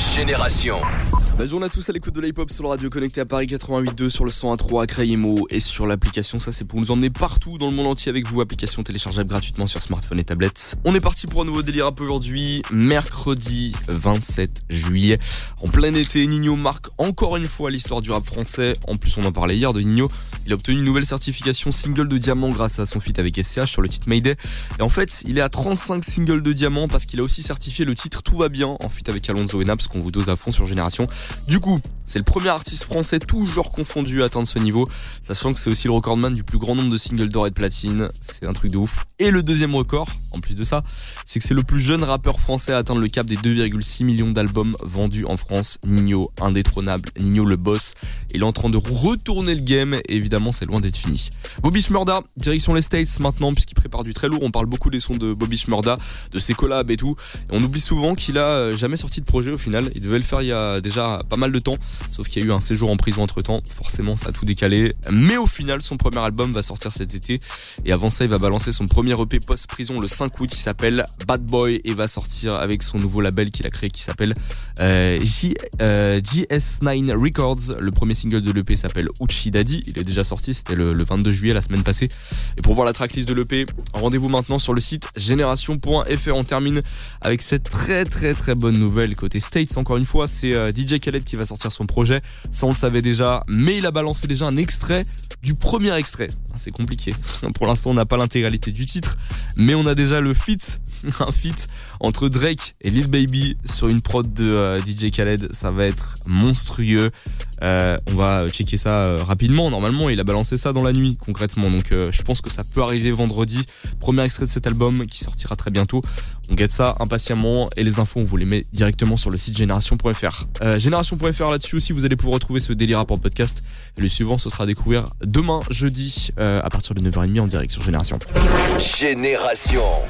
Génération. Belle journée à tous à l'écoute de l'hip-hop sur le radio connecté à Paris 88.2, sur le 101.3 à Crayemo et sur l'application. Ça, c'est pour nous emmener partout dans le monde entier avec vous. Application téléchargeable gratuitement sur smartphone et tablette. On est parti pour un nouveau délire rap aujourd'hui, mercredi 27 juillet. En plein été, Ninho marque encore une fois l'histoire du rap français. En plus, on en parlait hier de Ninho. Il a obtenu une nouvelle certification single de diamant grâce à son feat avec SCH sur le titre Mayday. Et en fait, il est à 35 singles de diamant parce qu'il a aussi certifié le titre Tout va bien en feat avec Alonso et Naps qu'on vous dose à fond sur Génération. Du coup, c'est le premier artiste français, tout genre confondu, à atteindre ce niveau, sachant que c'est aussi le recordman du plus grand nombre de singles d'or et de platine. C'est un truc de ouf. Et le deuxième record, en plus de ça, c'est que c'est le plus jeune rappeur français à atteindre le cap des 2,6 millions d'albums vendus en France. Ninho, indétrônable, Ninho le boss. Il est en train de retourner le game et évidemment c'est loin d'être fini. Bobby Shmurda, direction les States maintenant puisqu'il prépare du très lourd. On parle beaucoup des sons de Bobby Shmurda, de ses collabs et tout. Et on oublie souvent qu'il a jamais sorti de projet au final. Il devait le faire il y a déjà pas mal de temps, sauf qu'il y a eu un séjour en prison entre temps. Forcément ça a tout décalé. Mais au final son premier album va sortir cet été. Et avant ça il va balancer son premier EP post-prison le 5 août. Il s'appelle Bad Boy et va sortir avec son nouveau label qu'il a créé qui s'appelle GS9 Records. Le premier single de l'EP s'appelle Uchi Daddy. Il est déjà sorti, c'était le 22 juillet la semaine passée. Et pour voir la tracklist de l'EP, rendez-vous maintenant sur le site génération.fr. On termine avec cette très très très bonne nouvelle côté States. Encore une fois, c'est DJ Khaled qui va sortir son projet. Ça on le savait déjà, mais il a balancé déjà un extrait du premier extrait. C'est compliqué. Pour l'instant, on n'a pas l'intégralité du titre, mais on a déjà le feat, un feat entre Drake et Lil Baby sur une prod de DJ Khaled. Ça va être monstrueux. On va checker ça rapidement. Normalement, il a balancé ça dans la nuit, concrètement. Donc, je pense que ça peut arriver vendredi. Premier extrait de cet album qui sortira très bientôt. On guette ça impatiemment et les infos, on vous les met directement sur le site génération.fr. Génération.fr, là-dessus aussi, vous allez pouvoir retrouver ce délire rap en podcast. Et le suivant, ce sera à découvrir demain, jeudi, à partir de 9h30 en direct sur Génération. Génération.